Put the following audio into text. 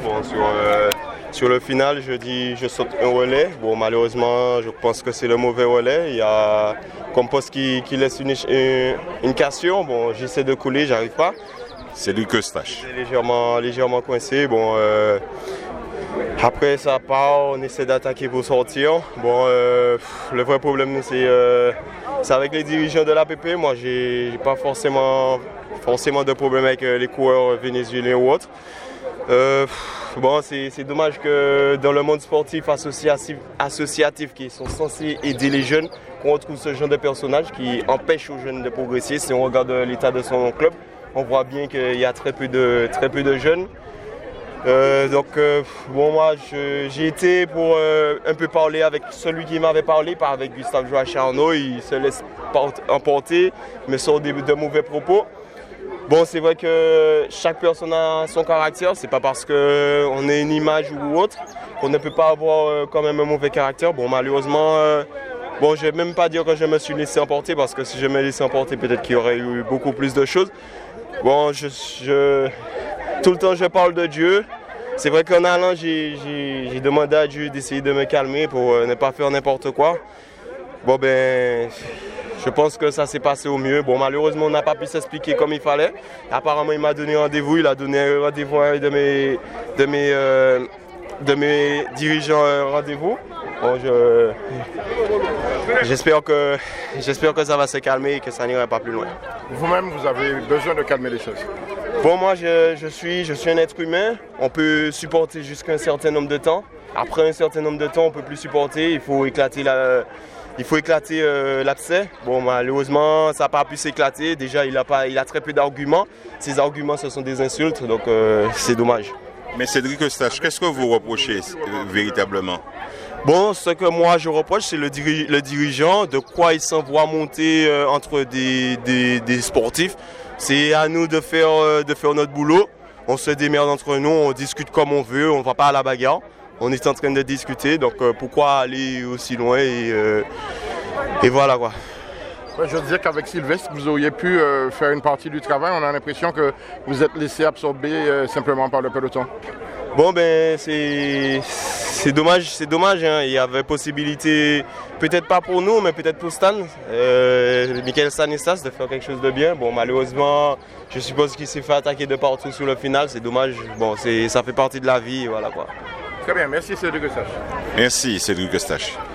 Bon, sur le final, je saute un relais. Bon, malheureusement, je pense que c'est le mauvais relais. Il y a Compos qui laisse une cassure. Bon, j'essaie de couler, j'arrive pas. C'est du Eustache. Légèrement coincé. Bon, après ça part, on essaie d'attaquer pour sortir. Bon, le vrai problème, c'est avec les dirigeants de l'APP. Moi, j'ai pas forcément de problème avec les coureurs vénézuéliens ou autres. Bon, c'est dommage que dans le monde sportif associatif qui sont censés aider les jeunes, qu'on retrouve ce genre de personnages qui empêchent aux jeunes de progresser. Si on regarde l'état de son club, on voit bien qu'il y a très peu de jeunes. Bon, moi j'ai été pour un peu parler avec celui qui m'avait parlé, pas avec Gustave Joachim. Il se laisse emporter, me sort de mauvais propos. Bon, c'est vrai que chaque personne a son caractère, c'est pas parce qu'on est une image ou autre qu'on ne peut pas avoir quand même un mauvais caractère. Bon, malheureusement, bon, je vais même pas dire que je me suis laissé emporter parce que si je me laissais emporter, peut-être qu'il y aurait eu beaucoup plus de choses. Bon, tout le temps je parle de Dieu. C'est vrai qu'en allant, j'ai demandé à Dieu d'essayer de me calmer pour ne pas faire n'importe quoi. Bon, ben, je pense que ça s'est passé au mieux. Bon, malheureusement, on n'a pas pu s'expliquer comme il fallait. Apparemment, il m'a donné rendez-vous. Il a donné un rendez-vous à un de mes dirigeants rendez-vous. Bon, j'espère que ça va se calmer et que ça n'ira pas plus loin. Vous-même, vous avez besoin de calmer les choses. Bon, moi, je suis un être humain. On peut supporter jusqu'à un certain nombre de temps. Après un certain nombre de temps, on ne peut plus supporter. Il faut éclater l'abcès. Bon, malheureusement, ça n'a pas pu s'éclater. Déjà, il a très peu d'arguments. Ces arguments, ce sont des insultes, donc c'est dommage. Mais Cédric Eustache, qu'est-ce que vous reprochez véritablement? Bon, ce que moi je reproche, c'est le dirigeant, de quoi il s'envoie monter entre des sportifs. C'est à nous de faire notre boulot. On se démerde entre nous, on discute comme on veut, on ne va pas à la bagarre. On est en train de discuter, donc pourquoi aller aussi loin et voilà quoi. Je veux dire qu'avec Sylvestre, vous auriez pu faire une partie du travail. On a l'impression que vous êtes laissé absorber simplement par le peloton. Bon, ben c'est dommage, hein. Il y avait possibilité, peut-être pas pour nous, mais peut-être pour Stan, Michael Stanislas, de faire quelque chose de bien. Bon, malheureusement, je suppose qu'il s'est fait attaquer de partout sur le final. C'est dommage. Bon, ça fait partie de la vie, voilà quoi. Très bien, merci Cédric Eustache. Merci Cédric Eustache.